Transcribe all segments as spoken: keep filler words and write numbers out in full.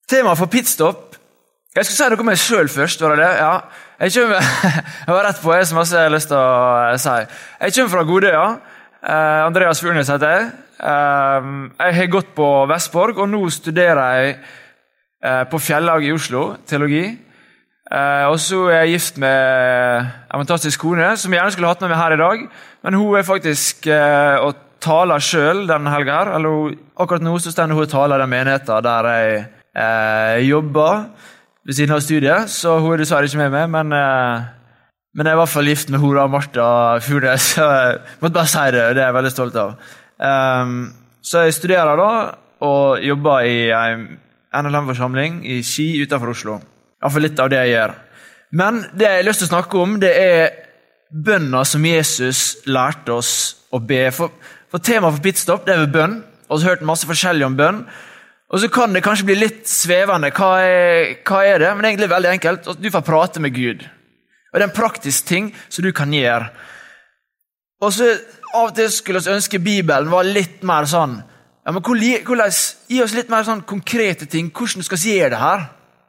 Tema for pitstop. Jeg skal si noe om meg selv først, var det det? Ja. Jeg, kommer, jeg var rett på, jeg som også har lyst til å si. Jeg kommer fra Godøya. Eh, Andreas Furnes heter jeg. Eh, jeg har gått på Vestborg, og nå studerer jeg eh, på Fjellag i Oslo, teologi. Eh, og så er jeg gift med en fantastisk kone, som jeg gjerne skulle hatt med meg her i dag. Men hun er faktisk eh, og taler selv denne helgen her. Eller, akkurat nå så stender hun og taler den menigheten der jeg eh, jobber ved siden av studiet, så hun er dessverre ikke med meg, men, eh, men jeg er i hvert fall gift med henne, Martha Furnes, så jeg måtte bare si det, det er jeg veldig stolt av. Um, så jeg studerer da, og jobber i en N L M-forsamling i Ski utenfor Oslo. I hvert fall litt av det jeg gjør. Men det jeg har lyst til å snakke om, det er bønner som Jesus lærte oss å be. For, for temaet for pitstop, det er bønn, og så har jeg hørt masse forskjellig om bønn. Og så kan det kanskje bli litt svevende. Hva er, hva er det? Men egentlig veldig enkelt. Du får prate med Gud. Og det er en praktisk ting som du kan gjøre. Og så av og til skulle vi ønske Bibelen var litt mer sånn, ja, men hvordan, gi oss litt mer sånn konkrete ting. Hvordan skal vi gjøre det her?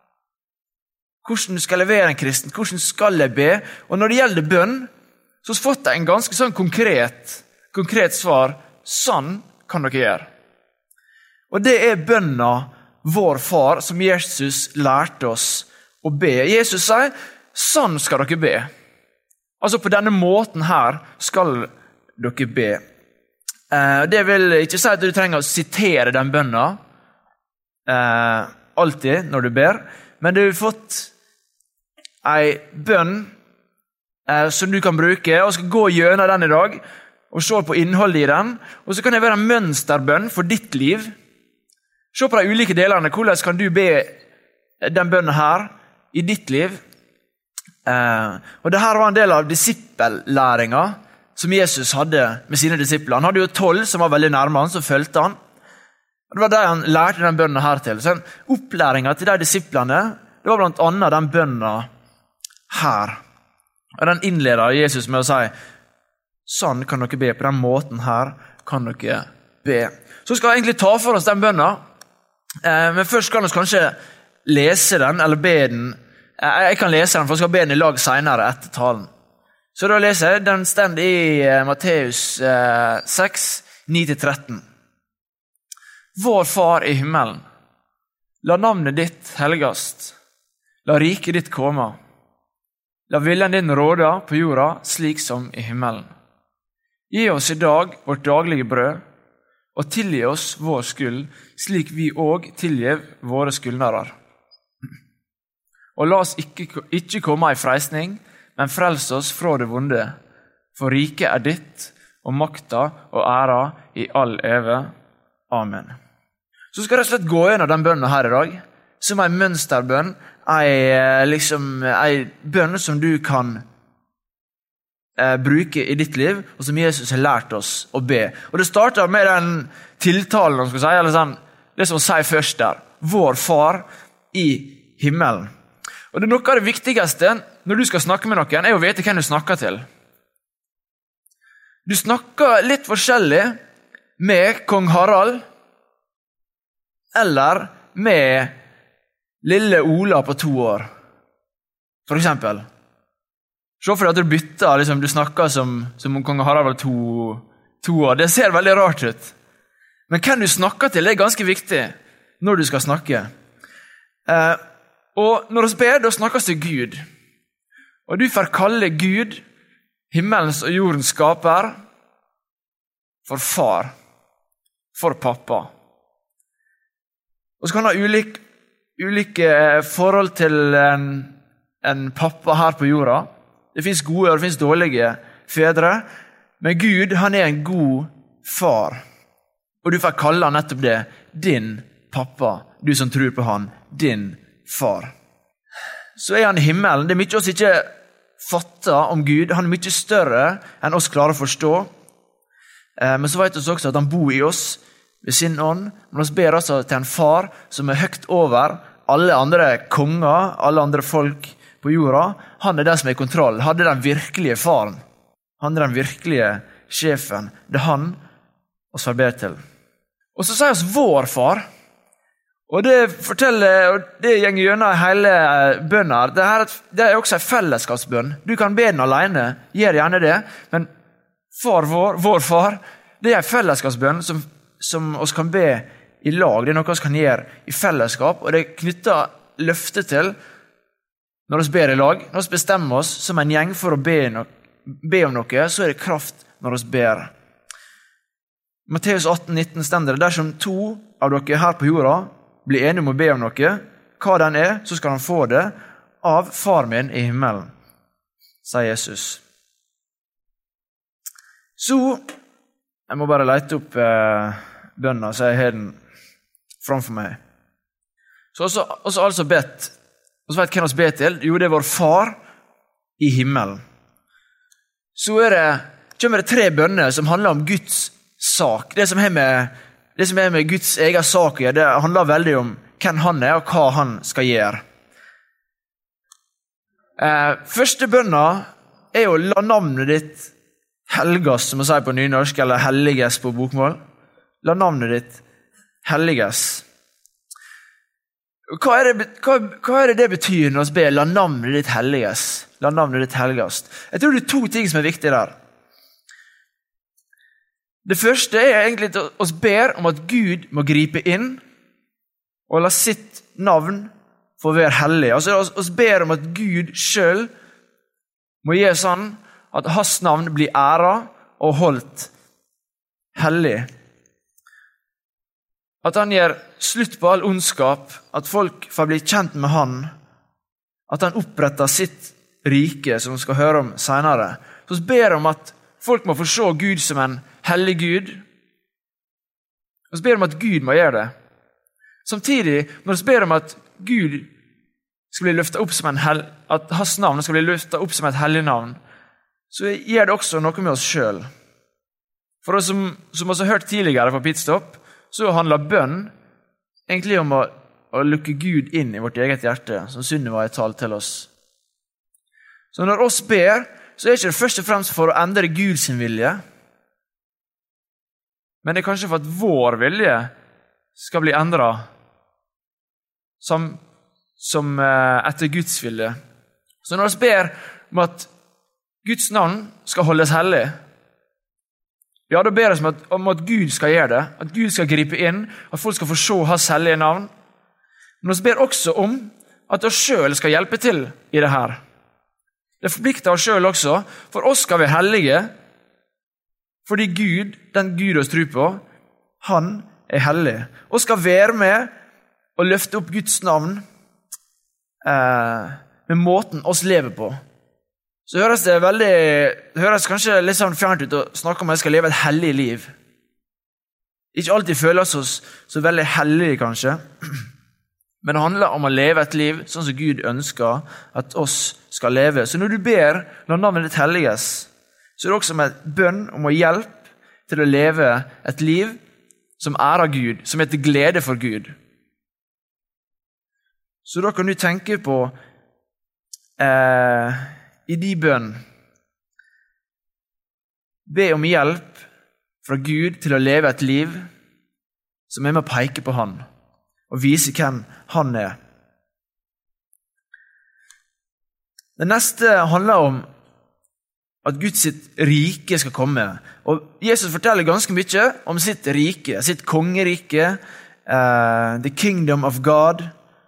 Hvordan skal jeg være en kristen? Hvordan skal jeg be? Og når det gjelder bønn, så har vi fått en ganske sånn konkret, konkret svar. Sånn kan dere gjøre. Og det er bønna vår far som Jesus lærte oss å be. Jesus sier, sånn skal dere be. Altså på denne måten her skal dere be. Eh, det vil ikke si at du trenger å sitere den bønna eh, alltid når du ber, men du har fått en bønn eh, som du kan bruke, og skal gå gjennom den i dag, og se på innholdet i den, og så kan det være en mønsterbønn for ditt liv. Se på de ulike delene. Hvordan kan du be den bønnen her i ditt liv? Eh, og det her var en del av disippellæringa som Jesus hadde med sine disipler. Han hadde jo tolv som var veldig nærme han, som følte han. Og det var det han lærte den bønnen her til. Så opplæringa til de disiplene, det var blant annet den bønnen her. Og den innleder Jesus med å si, sånn kan dere be, på den måten her kan dere be. Så skal jeg egentlig ta for oss den bønnen. Men først kan vi kanskje lese den, eller be den. Jeg kan lese den, for jeg skal be den i lag senere etter talen. Så da leser jeg, den stender i Matteus seks, ni til tretten. Vår far i himmelen, la navnet ditt helgast, la riket ditt komme, la viljen din råde på jorda slik som i himmelen. Gi oss i dag vårt daglige brød, og tilgi oss vår skyld, slik vi også tilgir våre skyldnere. Og la oss ikke, ikke komme i freisning, men frels oss fra det vonde, for riket er ditt, og makta og æra i all eve. Amen. Så skal jeg rett og slett gå gjennom den bønnen her i dag, som en mønsterbønn, en, liksom, en bønn som du kan bruke i ditt liv, og som Jesus har lært oss å be. Og det starter med den tiltalen, skal si, eller sånn, det som han sier først der. Vår far i himmelen. Og det er noe av det viktigste når du skal snakke med noen, er å vite hvem du snakker til. Du snakker litt forskjellig med kong Harald, eller med lille Ola på to år, for eksempel. Se for deg at du bytter, liksom, du snakker som, som om kong Harald var to, to år. Det ser veldig rart ut. Men hvem du snakker til, det er ganske viktig når du skal snakke. Eh, og når vi ber, da snakkes til Gud. Og du får kalle Gud, himmelens og jordens skaper, for far, for pappa. Og så kan du ha ulike, ulike forhold til en, en pappa her på jorda. Det finnes gode og det finnes dårlige fedre, men Gud, han er en god far. Og du får kalle han nettopp det, din pappa, du som tror på han, din far. Så er han i himmelen. Det er mye oss ikke fatter om Gud. Han er mye større enn oss klarer å forstå. Men så vet vi også at han bor i oss ved sin ånd. Men vi ber altså til en far som er høyt over alle andre konger, alle andre folk på jorda. Han er den som er i kontroll. Han er den virkelige faren. Han er den virkelige sjefen. Det er han oss får be til. Og så sier oss vår far. Og det forteller, og det gjenger gjennom hele bønnen her. Det, her, det er også en fellesskapsbønn. Du kan be den alene, gjør gjerne det, men far vår, vår far, det er en fellesskapsbønn som, som oss kan be i lag. Det er noe vi kan gjøre i fellesskap, og det knytter løfte til når vi ber i lag. Når vi bestemmer oss som en gjeng for å be, no, be om noe, så er det kraft når vi ber. Matteus atten nitten stender det, dersom to av dere her på jorda blir enige om å be om noe, hva den er, så skal han få det av far min i himmelen, sier Jesus. Så, jeg må bare lete opp eh, bønnen, så jeg har den framfor meg. Så også, også altså bedt, og så vet hvem vi ber til, jo det er vår far i himmelen. Så er det, kommer det tre bønner som handler om Guds sak, det som er med Det som er med Guds egen sak, det handler veldig om hvem han er og hva han skal gjøre. Eh, første bønna er å la navnet ditt helgas, som man sier på nynorsk, eller helliges på bokmål. La navnet ditt helliges. Hva er, det, hva, hva er det det betyr når vi ber la navnet ditt helliges? La navnet ditt helgast. Jeg tror det er to ting som er viktige der. Det første er egentlig at oss ber om at Gud må gripe inn og la sitt navn få være hellig. Altså oss ber om at Gud selv må gjøre sånn at hans navn blir æret og holdt hellig. At han gjør slutt på all ondskap, at folk får bli kjent med han, at han oppretter sitt rike, som vi skal høre om senere. Så oss ber om at folk må få se Gud som en hellig Gud. Vi ber om at Gud må gjøre det. Samtidig, når vi ber om at Gud skal bli løftet opp som en hel, at hans navn skal bli løftet opp som et hellig navn, så gjør det også noe med oss selv. For oss som, som vi har hørt tidligere på Pitstop, så handler bønn egentlig om å, å lukke Gud inn i vårt eget hjerte, som Sunniva har talt til oss. Så når oss ber, så er det ikke først og fremst for å endre Guds vilje, men det er kanskje for at vår vilje skal bli endret som, som etter Guds vilje. Så når vi ber om at Guds navn skal holdes hellig, ja, da ber vi om at, om at Gud skal gjøre det, at Gud skal gripe inn, at folk skal få se hans hellige navn. Men vi ber også om at oss selv skal hjelpe til i det her. Det forplikter oss selv også, for oss skal være hellige, fordi Gud, den Gud oss tror på, han er hellig. Og skal være med og løfte opp Guds navn eh, med måten oss lever på. Så høres det veldig, det høres kanskje litt sånn fjernt ut å snakke om at jeg skal leve et hellig liv. Ikke alltid føler oss så veldig hellige kanskje, men det handler om å leve et liv sånn som Gud ønsker at oss skal leve. Så når du ber, la navnet ditt helliges, så er det også med et bønn om å hjelpe til å leve et liv som ærer Gud, som er til glede for Gud. Så da kan du tenke på eh, i de bønn be om hjelp fra Gud til å leve et liv som er med å peke på han og vise hvem han er. Det neste handler om at Guds sitt rike skal komme. Og Jesus forteller ganske mye om sitt rike, sitt kongerike, uh, the kingdom of God.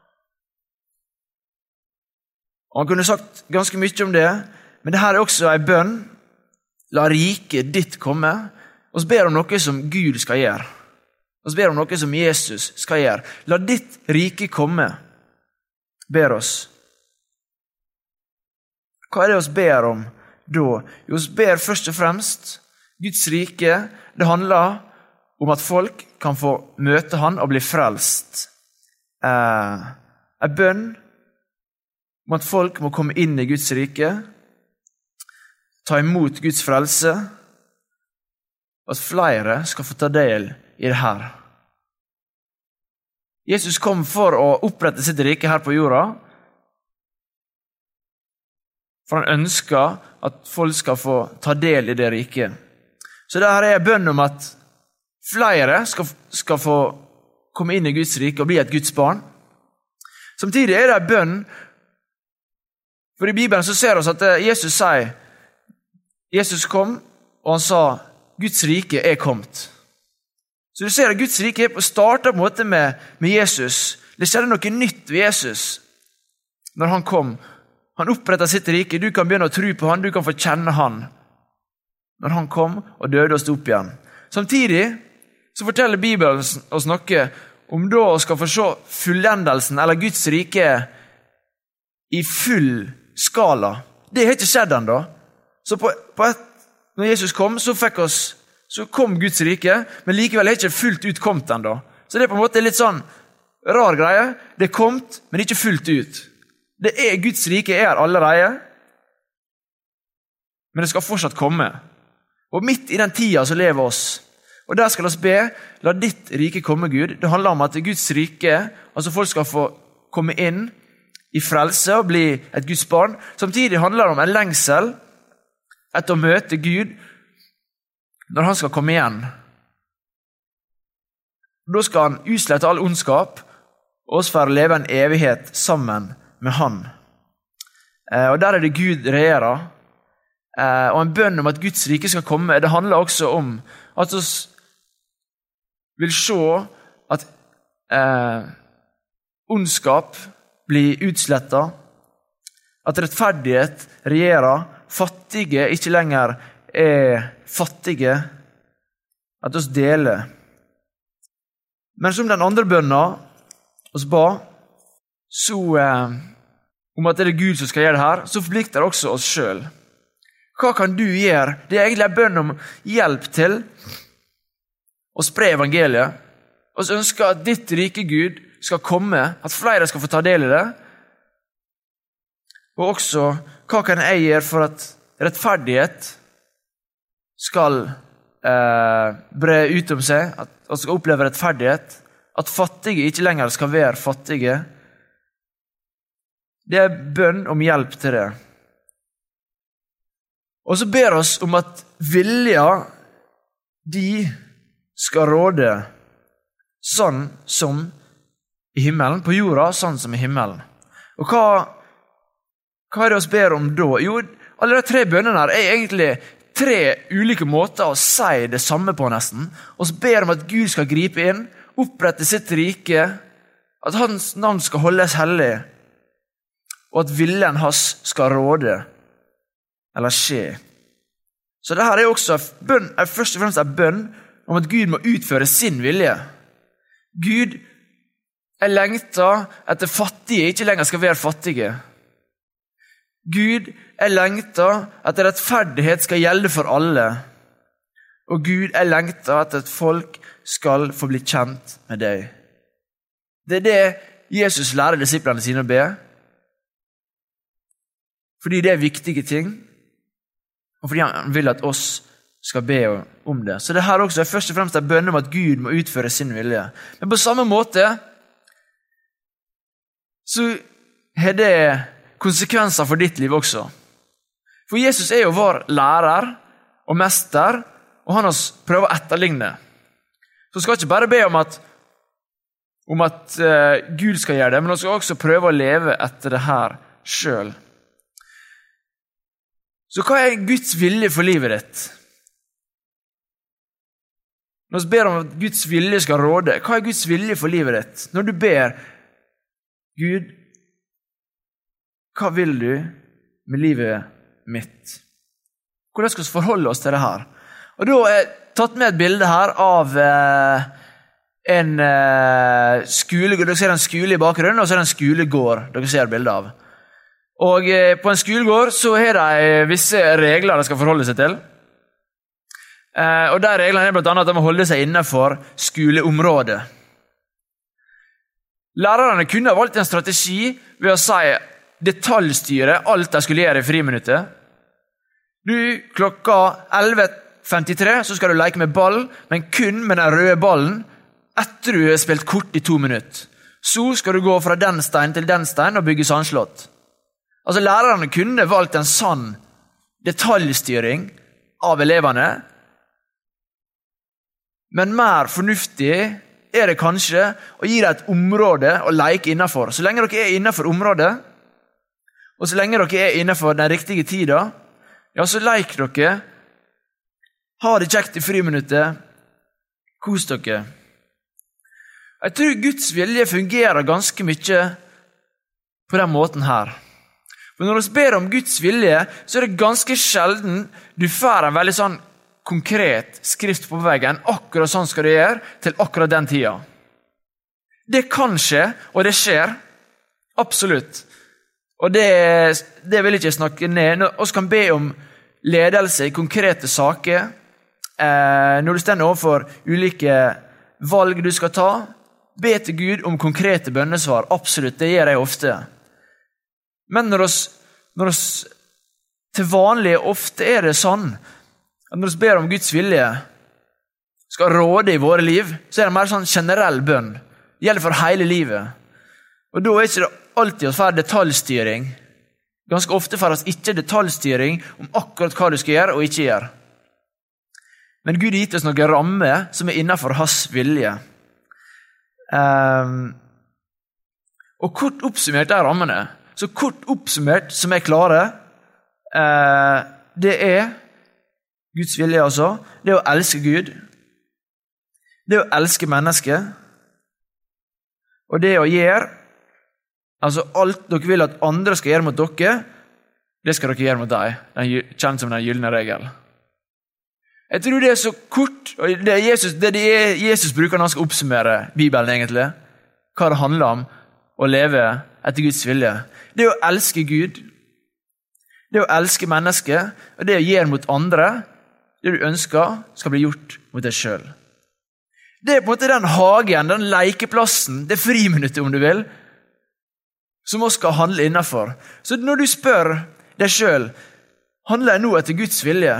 Og han kunne sagt ganske mye om det, men det her er også en bønn. La riket ditt komme. Og så ber om noe som Gud skal gjøre. Og så ber om noe som Jesus skal gjøre. La ditt rike komme, ber oss. Hva er det oss ber om da? Jo, vi ber først og fremst Guds rike. Det handler om at folk kan få møte han og bli frelst. Eh, en bønn om at folk må komme inn i Guds rike, ta imot Guds frelse, og at flere skal få ta del i det her. Jesus kom for å opprette sitt rike her på jorda, for han ønsker at folk skal få ta del i det riket. Så det her er bønn om at flere skal, skal få komme inn i Guds rike og bli et Guds barn. Samtidig er det en bønn, for i Bibelen så ser vi at Jesus sier, Jesus kom, og han sa, Guds rike er kommet. Så du ser at Guds rike startet på en måte med, med Jesus. Det skjedde noe nytt ved Jesus når han kom. Han opprettet sitt rike, du kan begynne å tro på han, du kan få kjenne han. Når han kom og døde og stod opp igjen. Samtidig så forteller Bibelen oss noe om da å skal få se fullendelsen, eller Guds rike i full skala. Det har ikke skjedd ennå. Så på, på et, når Jesus kom, så, fikk oss, så kom Guds rike, men likevel er ikke fullt ut kommet ennå. Så det er på en måte litt sånn rar greie. Det er kommet, men ikke fullt ut. Det er Guds rike er allerede, men det skal fortsatt komme. Og midt i den tida så lever oss. Og der skal oss be, la ditt rike komme, Gud. Det handler om at Guds rike, altså folk skal få komme inn i frelse og bli et Guds barn. Samtidig handler det om en lengsel etter å møte Gud når han skal komme igjen. Da skal han utslette all ondskap, og oss for å leve en evighet sammen med han. Eh, og der er det Gud regjerer. Eh, og en bønn om at Guds rike skal komme, det handler også om at vi vil se at eh, ondskap blir utslettet, at rettferdighet regjerer, fattige ikke lenger er fattige, at vi deler. Men som den andre bønnen oss ba, så eh, om at det er Gud som skal gjøre det her, så forplikter det også oss selv. Hva kan du gjøre? Det er egentlig en bønn om hjelp til å spre evangeliet. Vi ønsker at ditt rike Gud skal komme, at flere skal få ta del i det. Og også, hva kan jeg gjøre for at rettferdighet skal eh, bre ut om seg, at vi skal oppleve rettferdighet, at fattige ikke lenger skal være fattige. Det er bønn om hjelp til det. Og så ber oss om at vilja de skal råde sånn som i himmelen, på jorda sånn som i himmelen. Og hva, hva er det oss ber om da? Jo, alle de tre bønnene her er egentlig tre ulike måter å si det samme på nesten. Og så ber om at Gud skal gripe inn, opprette sitt rike, at hans navn skal holdes hellig, og at viljen hans skal råde, eller skje. Så dette er også bønn, er først og fremst en bønn om at Gud må utføre sin vilje. Gud er lengtet etter fattige, ikke lenger skal være fattige. Gud er lengtet etter rettferdighet skal gjelde for alle. Og Gud er lengtet etter at folk skal få bli kjent med deg. Det er det Jesus lærer disiplene sine å be. Fordi det er viktige ting, og fordi han vil at oss skal be om det. Så det her også er først og fremst en bønn om at Gud må utføre sin vilje. Men på samme måte så har det konsekvenser for ditt liv også. For Jesus er jo vår lærer og mester, og han har prøvd å etterligne. Så skal ikke bare be om at, om at uh, Gud skal gjøre det, men han skal også prøve å leve etter det her selv. Så hva er Guds vilje for livet ditt? Når vi ber om at Guds vilje skal råde, hva er Guds vilje for livet ditt? Når du ber, Gud, hva vil du med livet mitt? Hvordan skal vi forholde oss til det her? Og da har jeg tatt med et bilde her av eh, en eh, skole. Dere ser en skole i bakgrunnen, og så er det en skolegård dere ser bildet av. Og eh, på en skolegård så er det visse regler de skal forholde seg til. Eh, og der reglene er blant annet at de må holde seg innenfor skoleområdet. Lærerne kunne ha valgt en strategi ved å si detaljstyre alt de skulle gjøre i friminuttet. Du, klokka elleve femtitre så skal du leke med ball, men kun med den røde ballen etter du har spilt kort i to minutter. Så skal du gå fra den stein til den stein og bygge sandslott. Altså, lærerne kunne valgt en sann detaljstyring av elevene, men mer fornuftig er det kanskje å gi deg et område å leke innenfor. Så lenge dere er innenfor området, og så lenge dere er innenfor den riktige tida, ja, så leik dere, ha det kjekt i friminuttet, kos dere. Jeg tror Guds vilje fungerer ganske mye på den måten her. For når vi ber om Guds vilje, så er det ganske sjelden du får en veldig sånn konkret skrift på veggen, akkurat sånn skal du gjøre, til akkurat den tida. Det kan skje, og det skjer, absolutt. Og det, det vil jeg ikke snakke ned. Vi kan be om ledelse i konkrete saker, eh, når du stender overfor ulike valg du skal ta, be til Gud om konkrete bønnesvar, absolutt, det gjør jeg ofte. Men når vi, når vi til vanlig ofte er det sånn, at når vi ber om Guds vilje skal råde i våre liv, så er det mer sånn generell bønn. Det gjelder for hele livet. Og da er ikke det alltid å få detaljstyring. Ganske ofte får vi ikke detaljstyring om akkurat hva du skal gjøre og ikke gjøre. Men Gud har gitt oss noen rammer som er innenfor hans vilje. Um, og kort oppsummert er rammene. Så kort oppsummert som jeg klarer, uh, det er Guds vilje altså, det er å elske Gud, det er å elske mennesket, og det er å gjøre, altså alt dere vil at andre skal gjøre mot dere, det skal dere gjøre mot deg, den kjent som den gyllene regel. Jeg tror det er så kort, og det er Jesus, det er Jesus bruker når han skal oppsummere Bibelen egentlig, hva det handler om å leve etter Guds vilje. Det er å elske Gud, det er å elske mennesket, og det er å gjøre mot andre, det du ønsker skal bli gjort mot deg selv. Det er på en måte den hagen, den lekeplassen, det friminuttet om du vil, som også skal handle innenfor. Så når du spør deg selv, handler jeg nå etter Guds vilje?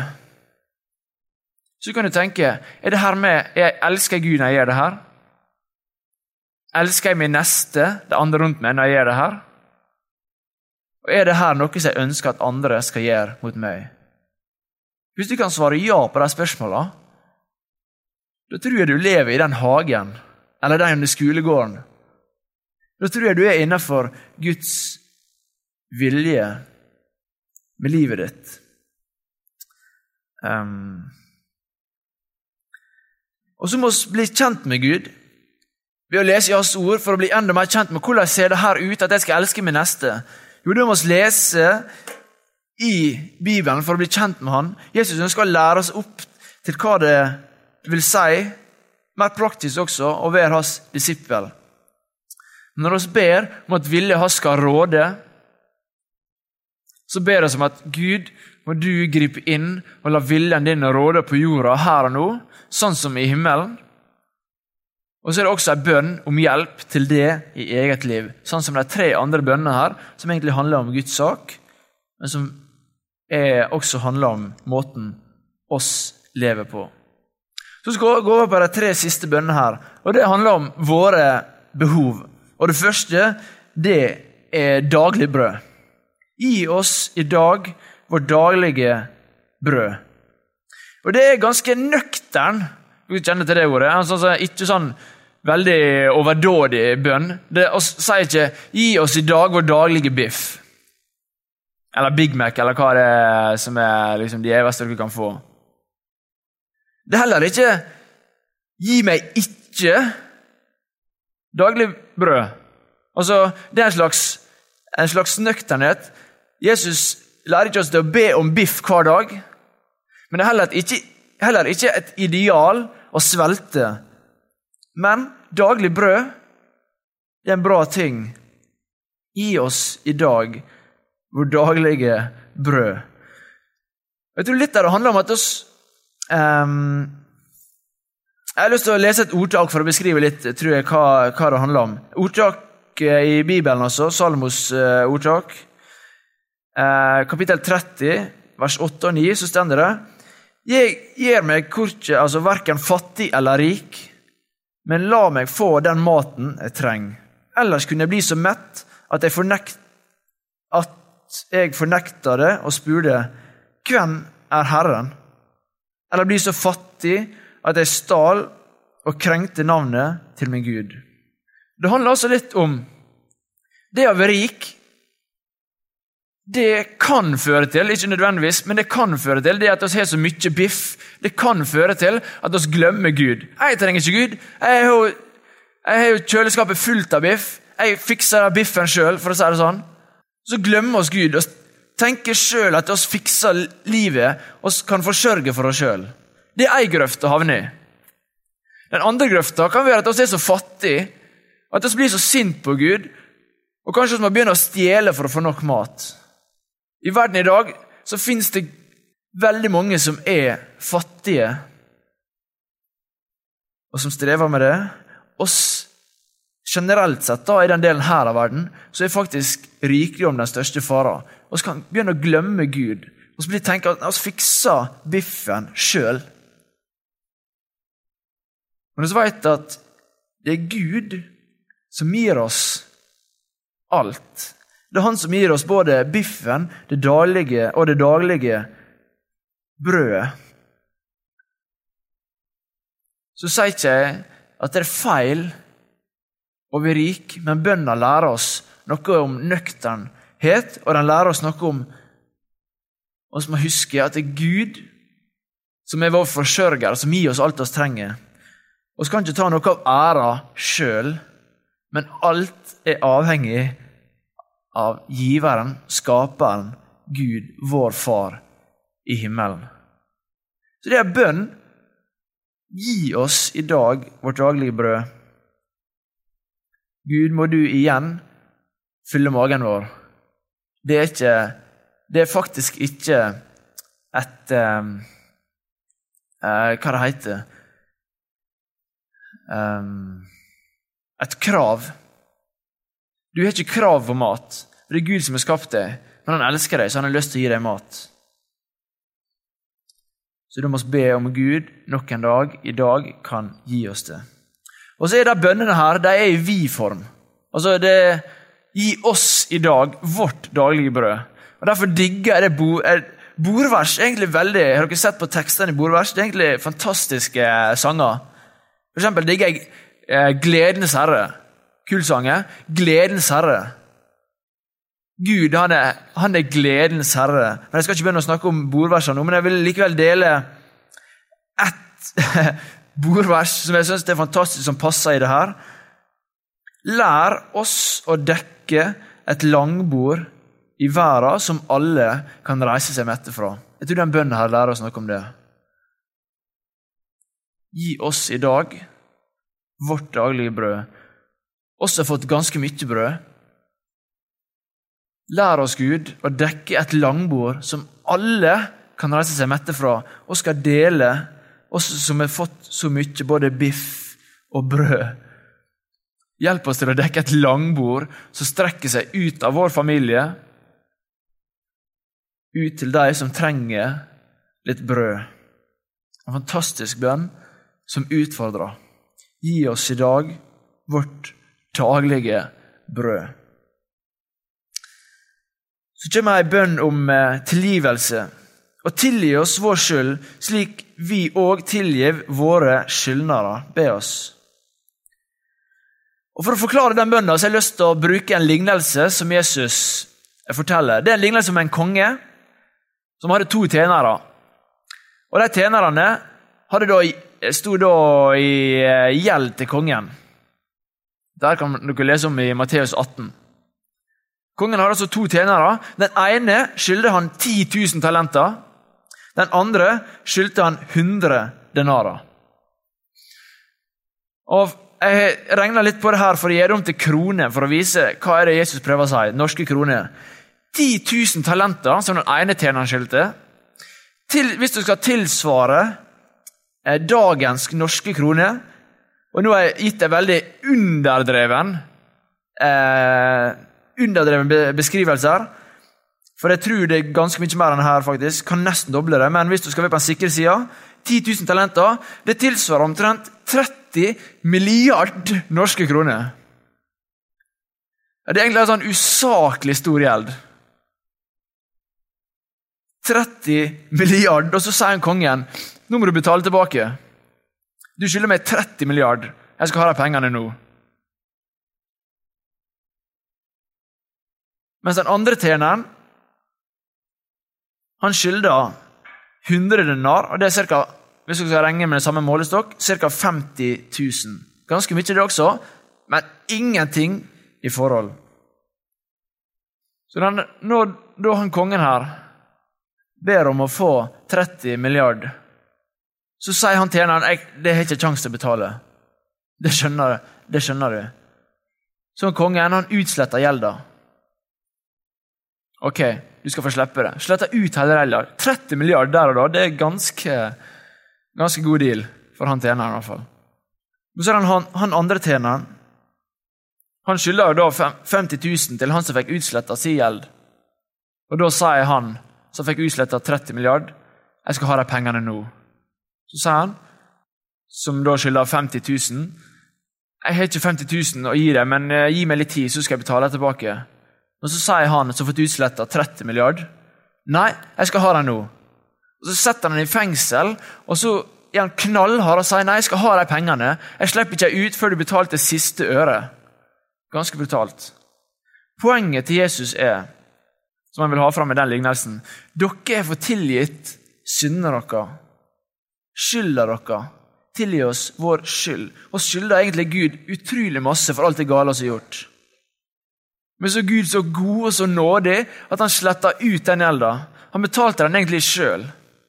Så kan du tenke, er det her med, jeg elsker Gud når jeg gjør det her? Elsker jeg min neste, det andre rundt meg, når jeg gjør det her? Og er det her noe som jeg ønsker at andre skal gjøre mot meg? Hvis du kan svare ja på de spørsmålene, da tror jeg du lever i den hagen, eller den skolegården. Da tror jeg du er innenfor Guds vilje med livet ditt. Um, og så må vi bli kjent med Gud, ved å lese i hans ord, for å bli enda mer kjent med hvordan ser det her ut, at jeg skal elske min neste. Jo, da må vi lese i Bibelen for å bli kjent med han. Jesus ønsker å lære oss opp til hva det vil si, mer praktisk også, å være hans disippel. Når vi ber om at vilje hans skal råde, så ber vi om at Gud, må du gripe inn og la viljen din råde på jorda her og nå, sånn som i himmelen. Og så er det også en bønn om hjelp til det i eget liv, sånn som de tre andre bønnene her, som egentlig handler om Guds sak, men som er også handler om måten oss lever på. Så skal vi gå over på de tre siste bønnene her, og det handler om våre behov. Og det første, det er daglig brød. Gi oss i dag vår daglige brød. Og det er ganske nøktern, du kjenner til det ordet, altså, ikke sånn veldig overdådig bønn. Det sier ikke, gi oss i dag vår daglige biff. Eller Big Mac, eller hva det er som er liksom, de evigste dere kan få. Det er heller ikke, gi meg ikke daglig brød. Altså, det er en slags, en slags nøkternhet. Jesus lærer ikke oss til å be om biff hver dag, men det er heller ikke, heller ikke et ideal å svelte. Men daglig brød, det er en bra ting. Gi oss i dag vår daglige brød. Jeg tror litt av det handler om at oss, um, jeg har lyst til å lese et ordtak for å beskrive litt, tror jeg, hva, hva det handler om. Ordtak i Bibelen altså, Salmos uh, ordtak, uh, kapittel tretti, vers åtte og ni, så stender det, jeg gir meg kortje, altså hverken fattig eller rik, men la meg få den maten jeg trenger. Ellers kunne jeg bli så mett at jeg fornekt, at jeg fornekta det og spurte, hvem er Herren? Eller bli så fattig at jeg stal og krenkte navnet til min Gud. Det handler altså litt om det å være rik. Det kan føre til, ikke nødvendigvis, men det kan føre til det at vi har så mye biff. Det kan føre til at vi glemmer Gud. Jeg trenger ikke Gud. Jeg har jo, jeg har jo kjøleskapet fullt av biff. Jeg fikser biffen selv, for å si det sånn. Så glemmer oss Gud og tenker selv at vi fikser livet og kan forsørge for oss selv. Det er en grøft å havne i. Den andre grøfta kan være at vi er så fattige, at vi blir så sint på Gud, og kanskje vi må begynne å stjele for å få nok mat. I verden i dag så finnes det veldig mange som er fattige, og som strever med det. Og generelt sett da, i den delen her av verden, så er faktisk rikdom den største fara. Og så kan vi begynne å glemme Gud, og så blir det tenkt at vi fikser biffen selv. Men vi vet at det er Gud som gir oss alt. Det er han som gir oss både biffen, det daglige og det daglige brødet. Så sier ikke jeg at det er feil å være rik, men bønna lærer oss noe om nøkternhet, og den lærer oss noe om oss må huske at det er Gud som er vår forsørger, som gir oss alt vi trenger. Og så kan ikke ta noe av æra selv, men alt er avhengig av giveren, skaperen, Gud, vår far i himmelen. Så det er bønn. Gi oss i dag vårt daglige brød. Gud, må du igjen fylle magen vår. Det er ikke, det er faktisk ikke et, um, uh, hva det heter, um, et krav. Du har ikke krav på mat. Det er Gud som har skapt deg, men han elsker deg, så han har lyst til å gi deg mat. Så du må be om Gud nok en dag, i dag kan gi oss det. Og så er det bønnene her, de er i vi-form. Altså det er, gi oss i dag vårt daglige brød. Og derfor digger jeg det bo, er, bordvers, egentlig veldig, har dere sett på tekstene i bordvers? Det er egentlig fantastiske sanger. For eksempel digger jeg eh, Gledens Herre. Kul sange. Gledens Herre. Gud, han er, han er gledens Herre. Men jeg skal ikke begynne å snakke om bordverser nå, men jeg vil likevel dele ett bordvers som jeg synes er fantastisk, som passer i det her. Lær oss å dekke et langbord i verden som alle kan reise seg mette fra. Jeg tror den bønnen her lærer oss noe om det. Gi oss i dag vårt daglige brød. Oss har fått ganske mye brød. Lær oss, Gud, å dekke et langbord som alle kan reise seg mette fra, og skal dele, oss som har fått så mye, både biff og brød. Hjelp oss til å dekke et langbord som strekker seg ut av vår familie, ut til de som trenger litt brød. En fantastisk bønn som utfordrer. Gi oss i dag vårt daglige brød. Så kommer en bønn om eh, tilgivelse, og tilgi oss vår skyld, slik vi også tilgiv våre skyldnere. Be oss. Og for å forklare den bønnen, så har jeg lyst til å bruke en lignelse som Jesus forteller. Det er en lignelse om en konge som hadde to tjenere. Og de tjenerne hadde da, stod da i gjeld til kongen. Der kan dere lese om i Matteus atten. Kongen hadde altså to tjenere. Den ene skyldte han ti tusen talenter. Den andre skyldte han hundre denarer. Og jeg regner litt på det her for å gjøre om til kroner, for å vise hva er det Jesus prøver å si. Norske kroner. ti tusen talenter, som den ene tjeneren skyldte. Til, hvis du skal tilsvare eh, dagens norske kroner, og nå har jeg gitt deg veldig underdreven eh, underdreven beskrivelser, for jeg tror det er ganske mye mer enn her faktisk, kan nesten doble det, men hvis du skal være på en sikre sida, ti tusen talenter, det tilsvarer omtrent tretti milliard norske kroner. Det er egentlig en sånn usaklig stor gjeld. tretti milliard, og så sier kongen, nå må du betale tilbake. Du skylder meg tretti milliarder. Jeg skal ha de pengene nå. Mens den andre tjeneren, han skylder hundre denar, og det er cirka, hvis du skal regne med det samme målestokk, cirka femti tusen. Ganske mye det også, men ingenting i forhold. Så den, når da han kongen her ber om å få tretti milliarder, så sier han tjeneren, jeg, det har ikke sjans til å betale. Det skjønner, det skjønner du. Så kongen, han utsletter gjelda. Ok, du skal få slippe det. Sletter ut hele gjelda. tretti milliarder der og da, det er ganske, ganske god deal for han tjeneren i hvert fall. Men så er han, han andre tjeneren, han skylder da femti tusen til han som fikk utslettet sin gjeld. Og da sier han, som fikk utslettet tretti milliarder, jeg skal ha de pengene nå. Så sier han, som da skylder femti tusen, jeg har ikke femti tusen å gi deg, men gi meg litt tid, så skal jeg betale tilbake. Og så sier han, som fått utslettet tretti milliarder, nei, jeg skal ha deg nå. Og så setter han i fengsel, og så er han knallhard og sier, nei, jeg skal ha de pengene, jeg slipper ikke ut før du betalte siste øre. Ganske brutalt. Poenget til Jesus er, som han vil ha fram med den lignelsen, dere er for tilgitt synder dere, skylder dere, tilgi oss vår skyld, og skylder egentlig Gud utrolig masse for alt det gale som er gjort. Men så Gud så god og så nådig at han sletter ut den gjelda. Han betalte den egentlig selv.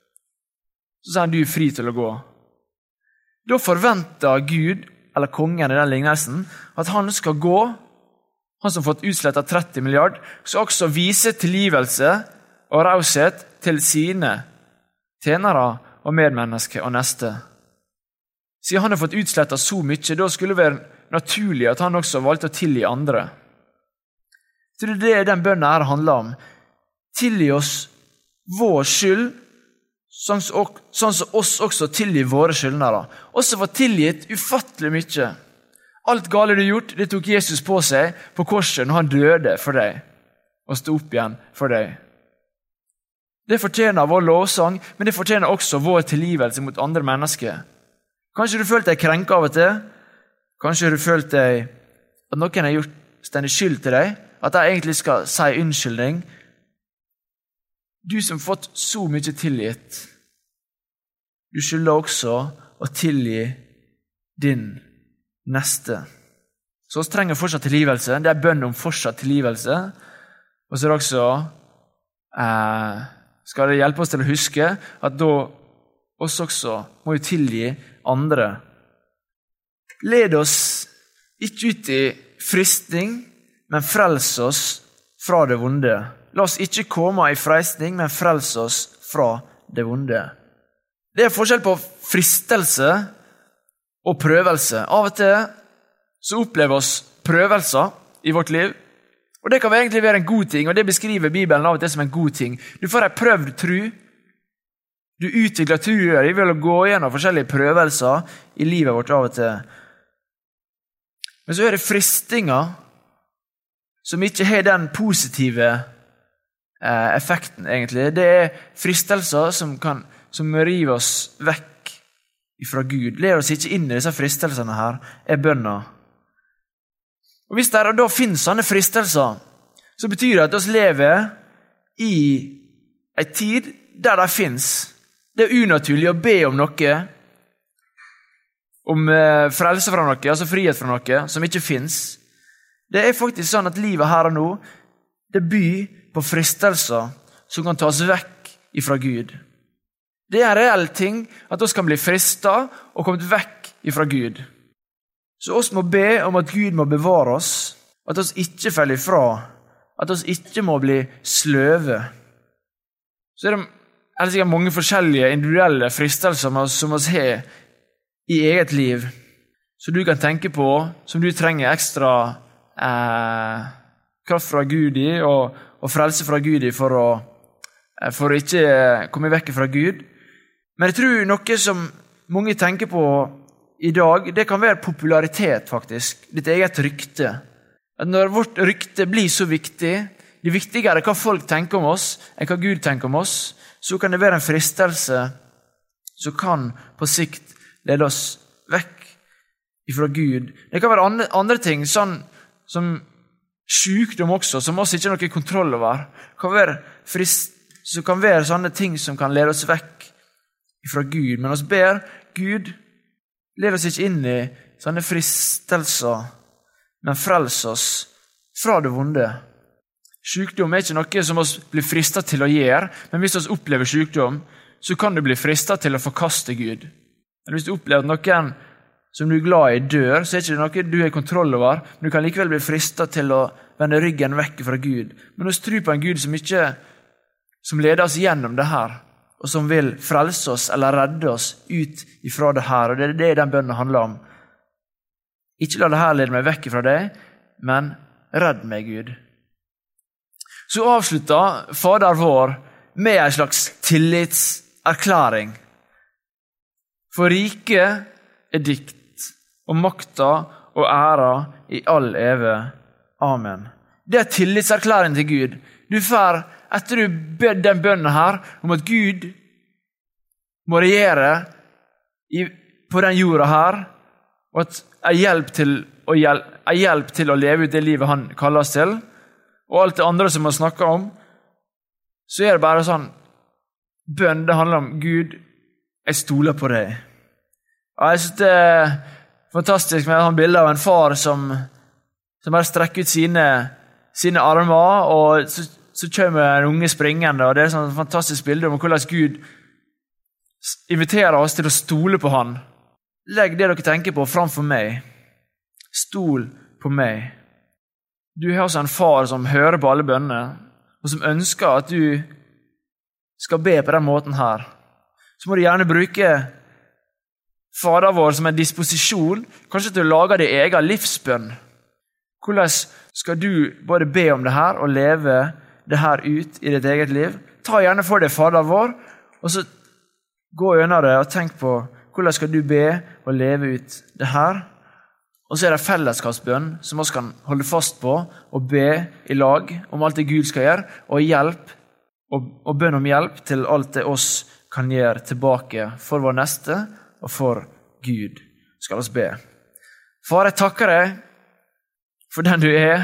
Så sier han, du er fri til å gå. Da forventer Gud, eller kongen i den lignelsen, at han skal gå, han som har fått utslettet tretti milliarder, skal også vise tilgivelse og raushet til sine tjenere og medmennesker og neste. Siden han har fått utslettet så mye, da skulle det være naturlig at han også valgte å tilgi andre. Så det er det den bønnen her handler om. Tilgi oss vår skyld, sånn som oss også tilgi våre skyldnere. Også var tilgitt ufattelig mye. Alt gale du har gjort, det tok Jesus på seg på korset når han døde for deg, og stod opp igjen for deg. Det fortjener vår lovsang, men det fortjener også vår tilgivelse mot andre mennesker. Kanskje du følte deg krenket av og til? Kanskje du følte deg at noen har gjort stendig skyld til deg? At jeg egentlig skal si unnskyldning? Du som har fått så mye tilgitt, du skylder også å tilgi din neste. Så vi trenger fortsatt tilgivelse. Det er bønn om fortsatt tilgivelse. Og så er det også, eh, skal det hjelpe oss til å huske, at da oss også må vi tilgi andre. Led oss ikke ut i fristning, men frels oss fra det vonde. La oss ikke komme i freistning, men frels oss fra det vonde. Det er forskjell på fristelse og prøvelse. Av og til så opplever oss prøvelser i vårt liv, og det kan egentlig være en god ting, og det beskriver Bibelen av og til som en god ting. Du får en prøvd tro, du utvikler troer i ved å gå gjennom forskjellige prøvelser i livet vårt av og til. Men så er det fristinger som ikke har den positive eh, effekten, egentlig. Det er fristelser som kan som river oss vekk fra Gud. Leder oss ikke inn i disse fristelsene her, er bønna. Og hvis det da finnes sånne fristelser, så betyr det at vi lever i en tid der det finnes. Det er unaturlig å be om noe, om eh, frelse fra noe, altså frihet fra noe, som ikke finnes. Det er faktisk sånn at livet her og nå, det byr på fristelser som kan ta oss vekk ifra Gud. Det er en reell ting at oss kan bli fristet og kommet vekk ifra Gud. Så oss må be om at Gud må bevare oss, at oss ikke faller ifra, at oss ikke må bli sløve. Så er det, er det sikkert mange forskjellige individuelle fristelser som oss har i eget liv, som du kan tenke på, som du trenger ekstra Eh, kraft fra Gud i og, og frelse fra Gud i for å, eh, for å ikke komme vekk fra Gud. Men jeg tror noe som mange tenker på i dag, det kan være popularitet faktisk, ditt eget rykte. At når vårt rykte blir så viktig, det er viktigere hva folk tenker om oss enn hva Gud tenker om oss, så kan det være en fristelse som kan på sikt lede oss vekk ifra Gud. Det kan være andre, andre ting, sånn som sykdom også, som oss ikke har noe kontroll over. Det kan være frist, så kan være sånne ting som kan lede oss vekk ifra Gud. Men oss ber Gud, led oss ikke inn i sånne fristelser, men frels oss fra det vonde. Sykdom er ikke noe som oss blir fristet til å gjøre, men hvis oss opplever sykdom, så kan du bli fristet til å forkaste Gud. Eller hvis du opplever at noen som du er glad i dør, så er det ikke noe du har kontroll over, men du kan likevel bli fristet til å vende ryggen vekk fra Gud. Men oss tror på en Gud som ikke som leder oss gjennom det her, og som vil frelse oss eller redde oss ut ifra det her, og det er det den bønnen handler om. Ikke la det her lede meg vekk fra deg, men redd meg, Gud. Så avslutta Fader vår med en slags tillitserklæring. For riket er dikt, og makta og æra i all eve. Amen. Det er tillitserklæring til Gud. Du får, etter du ber den bønnen her, om at Gud må regjere i, på den jorda her, og at jeg hjelp til å, hjel, jeg hjelp til å leve ut det livet han kaller oss til, og alt det andre som man snakker om, så er det bare sånn, bønn, det handler om Gud, jeg stoler på deg. Og jeg synes det er fantastisk med en bilde av en far som, som bare strekker ut sine, sine armer, og så, så kommer en unge springende, og det er et sånn fantastisk bilde om hvordan Gud inviterer oss til å stole på han. Legg det dere tenker på framfor meg. Stol på meg. Du har også en far som hører på alle bønner, og som ønsker at du skal be på den måten her. Så må du gjerne bruke Fader vår som en disposisjon, kanskje til å lage din egen livsbønn. Hvordan skal du både be om det her og leve det her ut i ditt eget liv? Ta gjerne for deg Fader vår, og så gå gjennom det og tenk på hvordan skal du be og leve ut det her. Og så er det fellesskapsbønn som vi kan holde fast på og be i lag om alt det Gud skal gjøre, og hjelp, og, og bønn om hjelp til alt det oss kan gjøre tilbake for vår neste og for Gud. Skal oss be. Far, jeg takker deg for den du er.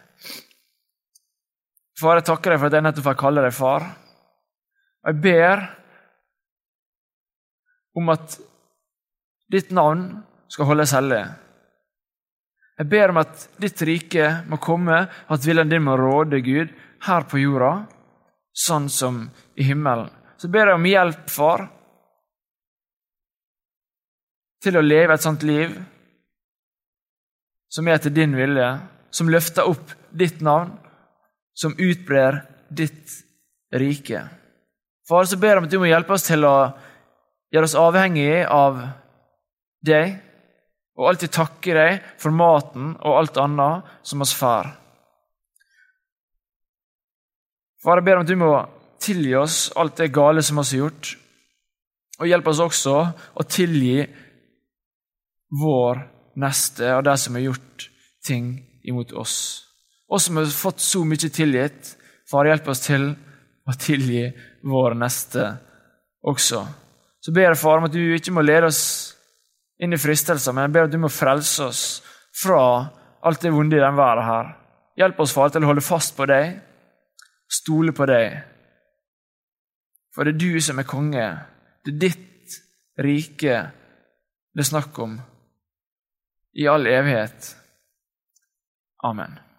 Far, jeg takker deg for at jeg nettopp får kalle deg far. Jeg ber om at ditt navn skal holdes hellig. Jeg ber om at ditt rike må komme, at viljen din må råde, Gud, her på jorda, sånn som i himmelen. Så ber jeg om hjelp, far, til å leve et sånt liv som er til din vilje, som løfter opp ditt navn, som utbrer ditt rike. Far, så ber jeg om at du må hjelpe oss til å gjøre oss avhengige av deg, og alltid takke deg for maten og alt annet som oss får. Far, jeg ber om at du må tilgi oss alt det gale som oss har gjort, og hjelpe oss også å tilgi vår neste og det som har gjort ting imot oss. Oss som har fått så mye tilgitt, far, hjelp oss til å tilgi vår neste også. Så ber jeg, far, om at du ikke må lede oss inn i fristelser, men jeg ber at du må frelse oss fra alt det vonde i den verden her. Hjelp oss, far, til å holde fast på deg, stole på deg. For det er du som er konge. Det er ditt rike det er snakk om i all evighet. Amen.